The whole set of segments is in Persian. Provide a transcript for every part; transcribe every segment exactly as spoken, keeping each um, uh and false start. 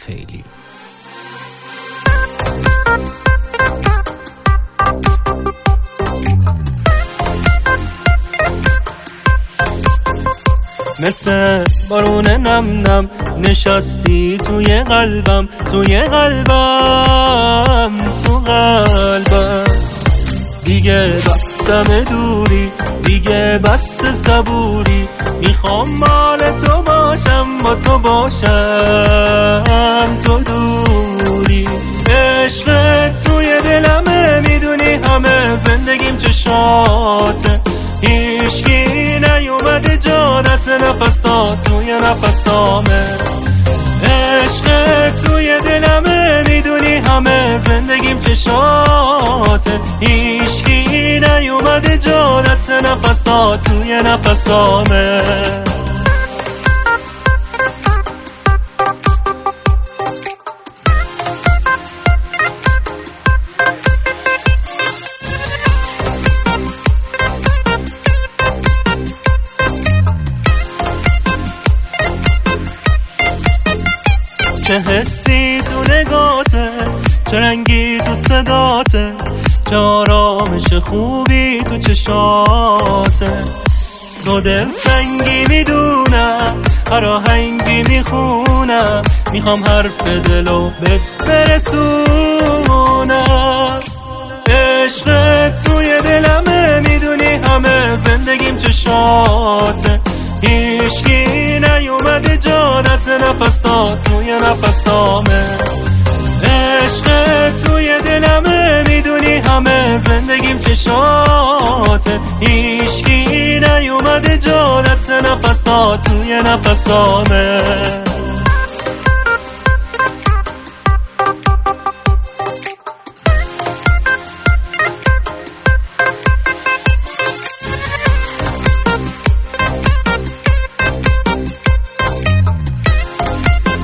فعلی. مثل بارون نم نم نشستی توی قلبم، توی قلبم، تو قلبم. دیگه بستم دوری، دیگه بست صبوری، میخوام مال تو باشم، با تو باشم، تو دوری. عشقت توی دلمه، میدونی همه زندگیم چشاته، هیچکی نیومده جانت، نفسات توی نفسامه. عشقت توی دلمه، میدونی همه زندگیم چشاته، هیچکی نیومده جانت، نفسات توی نفسامه. چه حسی تو نگاته، چه رنگی تو صداته، چه آرامش خوبی تو چشاته. تو دل سنگی میدونم، هر آهنگی میخونم، میخوام حرف دلو بهت برسونم. عشقت توی دلمه، میدونی همه زندگیم چشاته، هیچکی نیومده جانت، نفسات توی نفسامه. عشقت توی دلمه، میدونی همه زندگیم چشاته، هیچکی نیومده جانت، نفسات توی نفسامه.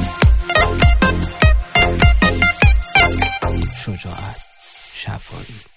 شجاعت شفایی.